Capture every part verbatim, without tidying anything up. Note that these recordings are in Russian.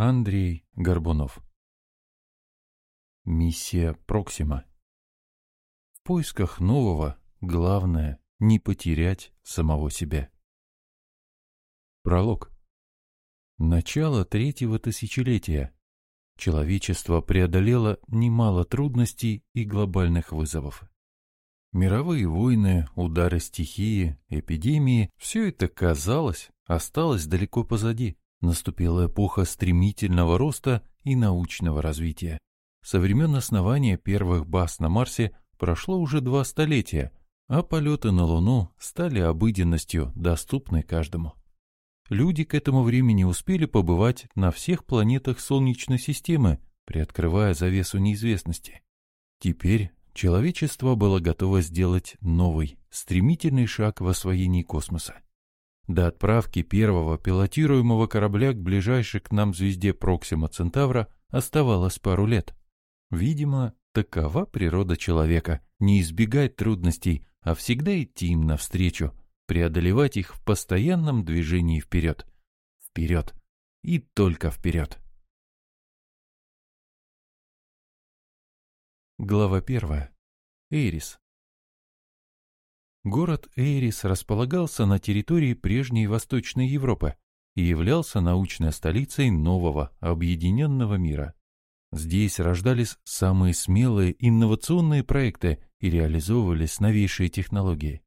Андрей Горбунов. Миссия Проксима. В поисках нового главное не потерять самого себя. Пролог. Начало третьего тысячелетия. Человечество преодолело немало трудностей и глобальных вызовов. Мировые войны, удары стихии, эпидемии – все это, казалось, осталось далеко позади. Наступила эпоха стремительного роста и научного развития. Со времен основания первых баз на Марсе прошло уже два столетия, а полеты на Луну стали обыденностью, доступной каждому. Люди к этому времени успели побывать на всех планетах Солнечной системы, приоткрывая завесу неизвестности. Теперь человечество было готово сделать новый, стремительный шаг в освоении космоса. До отправки первого пилотируемого корабля к ближайшей к нам звезде Проксима Центавра оставалось пару лет. Видимо, такова природа человека – не избегать трудностей, а всегда идти им навстречу, преодолевать их в постоянном движении вперед. Вперед. И только вперед. Глава первая. Эрис. Город Эрис располагался на территории прежней Восточной Европы и являлся научной столицей нового объединенного мира. Здесь рождались самые смелые инновационные проекты и реализовывались новейшие технологии.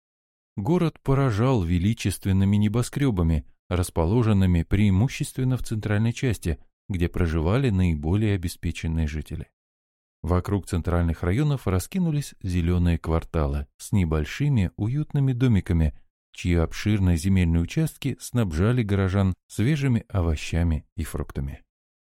Город поражал величественными небоскребами, расположенными преимущественно в центральной части, где проживали наиболее обеспеченные жители. Вокруг центральных районов раскинулись зеленые кварталы с небольшими уютными домиками, чьи обширные земельные участки снабжали горожан свежими овощами и фруктами.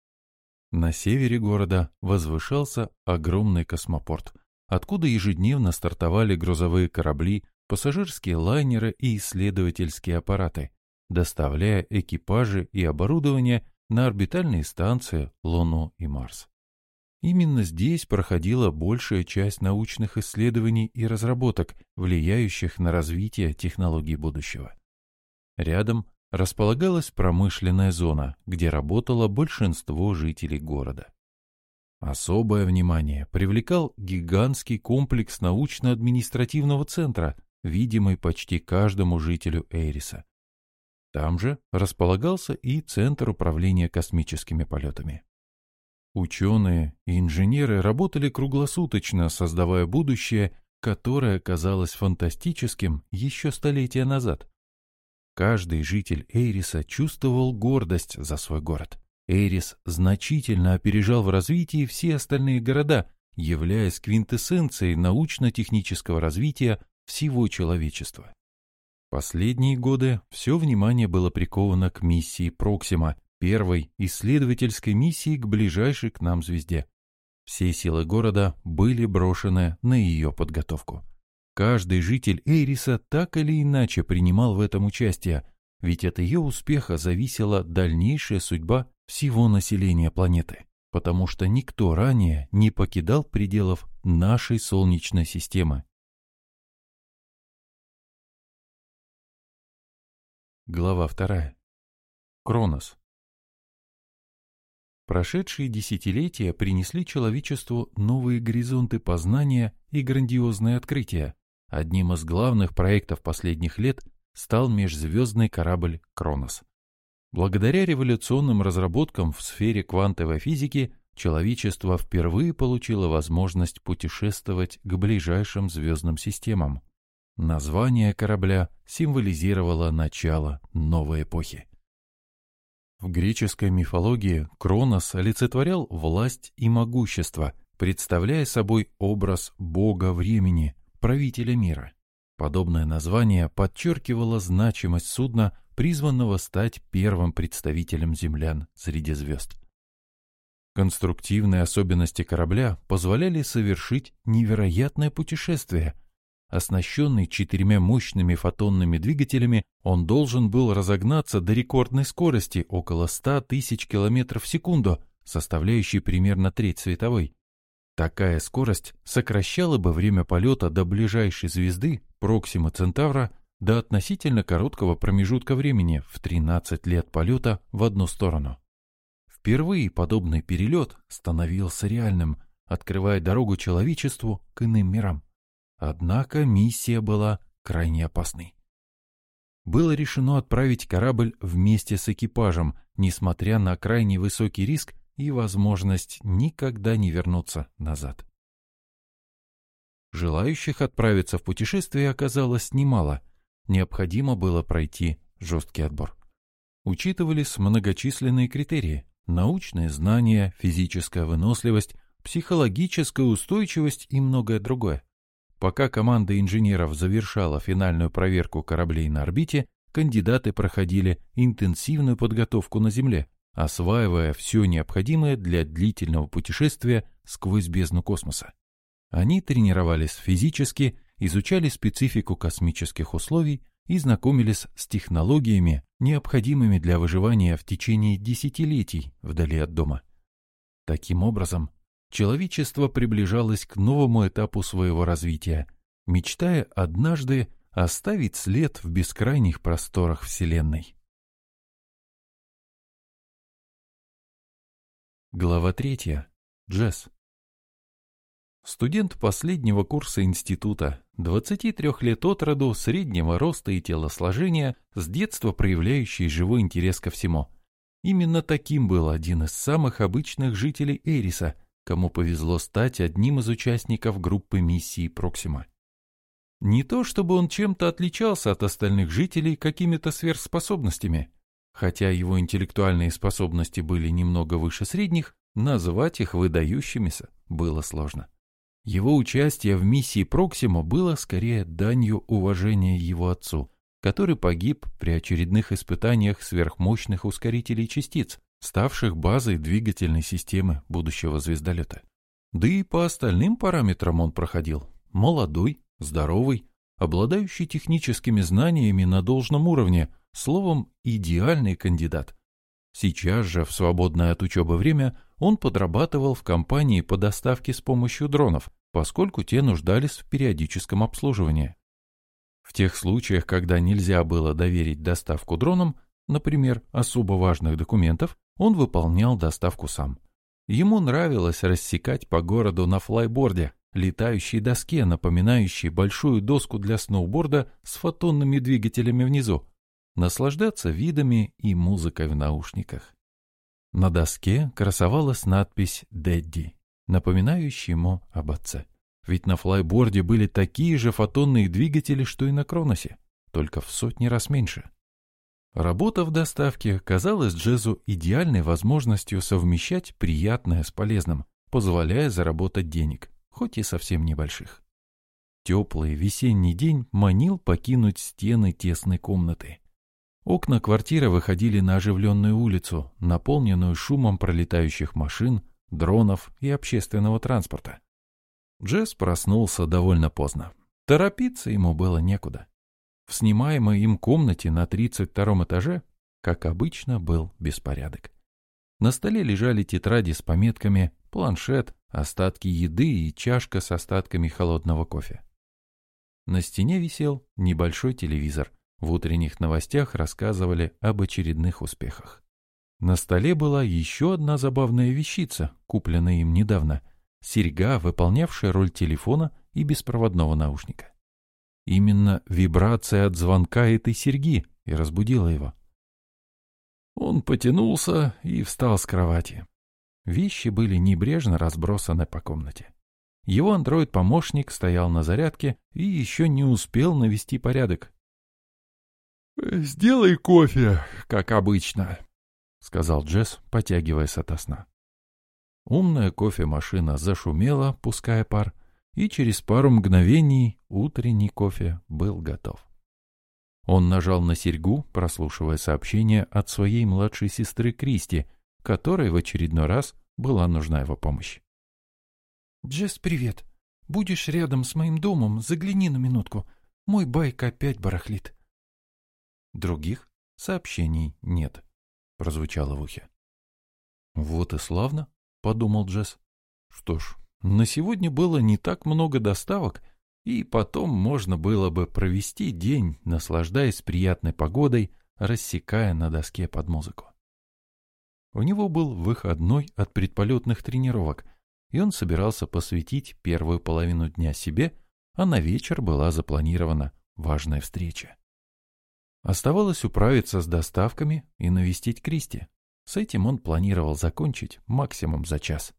На севере города возвышался огромный космопорт, откуда ежедневно стартовали грузовые корабли, пассажирские лайнеры и исследовательские аппараты, доставляя экипажи и оборудование на орбитальные станции, Луну и Марс. Именно здесь проходила большая часть научных исследований и разработок, влияющих на развитие технологий будущего. Рядом располагалась промышленная зона, где работало большинство жителей города. Особое внимание привлекал гигантский комплекс научно-административного центра, видимый почти каждому жителю Эриса. Там же располагался и Центр управления космическими полетами. Ученые и инженеры работали круглосуточно, создавая будущее, которое казалось фантастическим еще столетия назад. Каждый житель Эриса чувствовал гордость за свой город. Эрис значительно опережал в развитии все остальные города, являясь квинтэссенцией научно-технического развития всего человечества. Последние годы все внимание было приковано к миссии Проксима, первой исследовательской миссии к ближайшей к нам звезде. Все силы города были брошены на ее подготовку. Каждый житель Эриса так или иначе принимал в этом участие, ведь от ее успеха зависела дальнейшая судьба всего населения планеты, потому что никто ранее не покидал пределов нашей Солнечной системы. Глава вторая. Кронос. Прошедшие десятилетия принесли человечеству новые горизонты познания и грандиозные открытия. Одним из главных проектов последних лет стал межзвездный корабль «Кронос». Благодаря революционным разработкам в сфере квантовой физики человечество впервые получило возможность путешествовать к ближайшим звездным системам. Название корабля символизировало начало новой эпохи. В греческой мифологии Кронос олицетворял власть и могущество, представляя собой образ бога времени, правителя мира. Подобное название подчеркивало значимость судна, призванного стать первым представителем землян среди звезд. Конструктивные особенности корабля позволяли совершить невероятное путешествие. Оснащенный четырьмя мощными фотонными двигателями, он должен был разогнаться до рекордной скорости около ста тысяч километров в секунду, составляющей примерно треть световой. Такая скорость сокращала бы время полета до ближайшей звезды Проксима Центавра до относительно короткого промежутка времени в тринадцать лет полета в одну сторону. В Впервые подобный перелет становился реальным, открывая дорогу человечеству к иным мирам. Однако миссия была крайне опасной. Было решено отправить корабль вместе с экипажем, несмотря на крайне высокий риск и возможность никогда не вернуться назад. Желающих отправиться в путешествие оказалось немало. Необходимо было пройти жесткий отбор. Учитывались многочисленные критерии: научные знания, физическая выносливость, психологическая устойчивость и многое другое. Пока команда инженеров завершала финальную проверку кораблей на орбите, кандидаты проходили интенсивную подготовку на Земле, осваивая все необходимое для длительного путешествия сквозь бездну космоса. Они тренировались физически, изучали специфику космических условий и знакомились с технологиями, необходимыми для выживания в течение десятилетий вдали от дома. Таким образом, человечество приближалось к новому этапу своего развития, мечтая однажды оставить след в бескрайних просторах Вселенной. Глава третья. Джесс. Студент последнего курса института, двадцати трёх лет от роду, среднего роста и телосложения, с детства проявляющий живой интерес ко всему. Именно таким был один из самых обычных жителей Эриса, кому повезло стать одним из участников группы миссии Проксима. Не то чтобы он чем-то отличался от остальных жителей какими-то сверхспособностями. Хотя его интеллектуальные способности были немного выше средних, назвать их выдающимися было сложно. Его участие в миссии Проксима было скорее данью уважения его отцу, который погиб при очередных испытаниях сверхмощных ускорителей частиц, ставших базой двигательной системы будущего звездолета. Да и по остальным параметрам он проходил: молодой, здоровый, обладающий техническими знаниями на должном уровне, словом, идеальный кандидат. Сейчас же, в свободное от учебы время, он подрабатывал в компании по доставке с помощью дронов, поскольку те нуждались в периодическом обслуживании. В тех случаях, когда нельзя было доверить доставку дронам, например, особо важных документов, он выполнял доставку сам. Ему нравилось рассекать по городу на флайборде, летающей доске, напоминающей большую доску для сноуборда с фотонными двигателями внизу, наслаждаться видами и музыкой в наушниках. На доске красовалась надпись «Дэдди», напоминающая ему об отце. Ведь на флайборде были такие же фотонные двигатели, что и на Кроносе, только в сотни раз меньше. Работа в доставке казалась Джезу идеальной возможностью совмещать приятное с полезным, позволяя заработать денег, хоть и совсем небольших. Теплый весенний день манил покинуть стены тесной комнаты. Окна квартиры выходили на оживленную улицу, наполненную шумом пролетающих машин, дронов и общественного транспорта. Джесс проснулся довольно поздно. Торопиться ему было некуда. В снимаемой им комнате на тридцать втором этаже, как обычно, был беспорядок. На столе лежали тетради с пометками, планшет, остатки еды и чашка с остатками холодного кофе. На стене висел небольшой телевизор. В утренних новостях рассказывали об очередных успехах. На столе была еще одна забавная вещица, купленная им недавно. Серьга, выполнявшая роль телефона и беспроводного наушника. Именно вибрация от звонка этой серьги и разбудила его. Он потянулся и встал с кровати. Вещи были небрежно разбросаны по комнате. Его андроид-помощник стоял на зарядке и еще не успел навести порядок. «Сделай кофе, как обычно», — сказал Джесс, потягиваясь ото сна. Умная кофемашина зашумела, пуская пар, и через пару мгновений утренний кофе был готов. Он нажал на серьгу, прослушивая сообщение от своей младшей сестры Кристи, которой в очередной раз была нужна его помощь. «Джесс, привет. Будешь рядом с моим домом, загляни на минутку. Мой байк опять барахлит». Других сообщений нет, прозвучало в ухе. «Вот и славно», — подумал Джесс. «Что ж, на сегодня было не так много доставок, и потом можно было бы провести день, наслаждаясь приятной погодой, рассекая на доске под музыку». У него был выходной от предполетных тренировок, и он собирался посвятить первую половину дня себе, а на вечер была запланирована важная встреча. Оставалось управиться с доставками и навестить Кристи. С этим он планировал закончить максимум за час.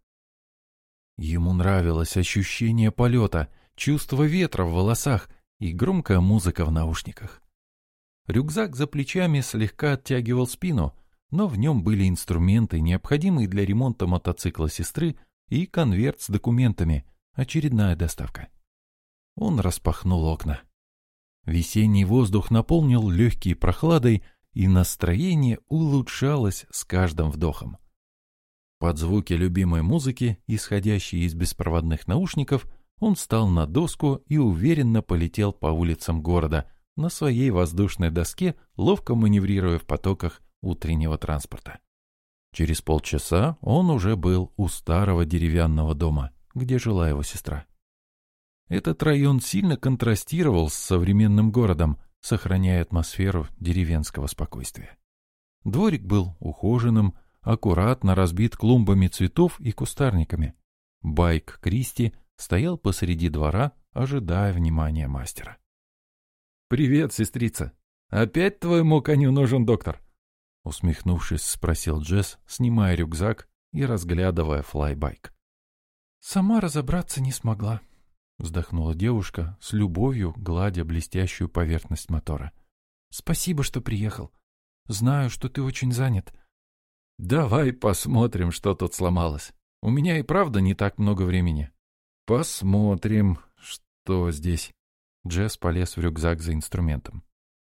Ему нравилось ощущение полета, чувство ветра в волосах и громкая музыка в наушниках. Рюкзак за плечами слегка оттягивал спину, но в нем были инструменты, необходимые для ремонта мотоцикла сестры, и конверт с документами, очередная доставка. Он распахнул окна. Весенний воздух наполнил легкие прохладой, и настроение улучшалось с каждым вдохом. Под звуки любимой музыки, исходящей из беспроводных наушников, он встал на доску и уверенно полетел по улицам города на своей воздушной доске, ловко маневрируя в потоках утреннего транспорта. Через полчаса он уже был у старого деревянного дома, где жила его сестра. Этот район сильно контрастировал с современным городом, сохраняя атмосферу деревенского спокойствия. Дворик был ухоженным, аккуратно разбит клумбами цветов и кустарниками. Байк Кристи стоял посреди двора, ожидая внимания мастера. «Привет, сестрица! Опять твоему коню нужен доктор?» Усмехнувшись, спросил Джесс, снимая рюкзак и разглядывая флайбайк. «Сама разобраться не смогла», — вздохнула девушка, с любовью гладя блестящую поверхность мотора. «Спасибо, что приехал. Знаю, что ты очень занят». «Давай посмотрим, что тут сломалось. У меня и правда не так много времени». «Посмотрим, что здесь». Джесс полез в рюкзак за инструментом.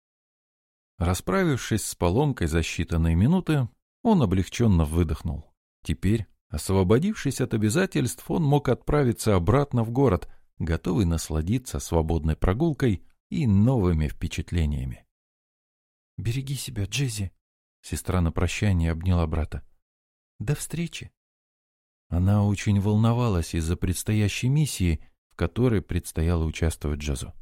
Расправившись с поломкой за считанные минуты, он облегченно выдохнул. Теперь, освободившись от обязательств, он мог отправиться обратно в город, готовый насладиться свободной прогулкой и новыми впечатлениями. «Береги себя, Джеззи», — сестра на прощание обняла брата. «До встречи». Она очень волновалась из-за предстоящей миссии, в которой предстояло участвовать Джезу.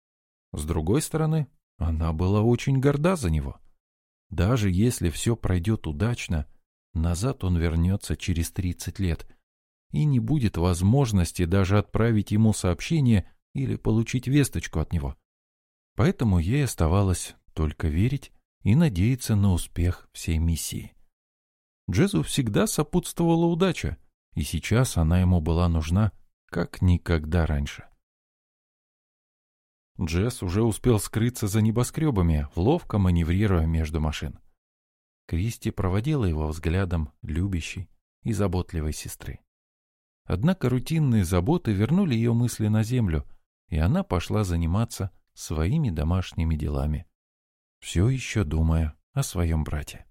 С другой стороны, она была очень горда за него. Даже если все пройдет удачно, назад он вернется через тридцать лет, и не будет возможности даже отправить ему сообщение или получить весточку от него. Поэтому ей оставалось только верить и надеяться на успех всей миссии. Джезу всегда сопутствовала удача, и сейчас она ему была нужна как никогда раньше. Джесс уже успел скрыться за небоскребами, ловко маневрируя между машин. Кристи проводила его взглядом любящей и заботливой сестры. Однако рутинные заботы вернули ее мысли на землю, и она пошла заниматься своими домашними делами, все еще думая о своем брате.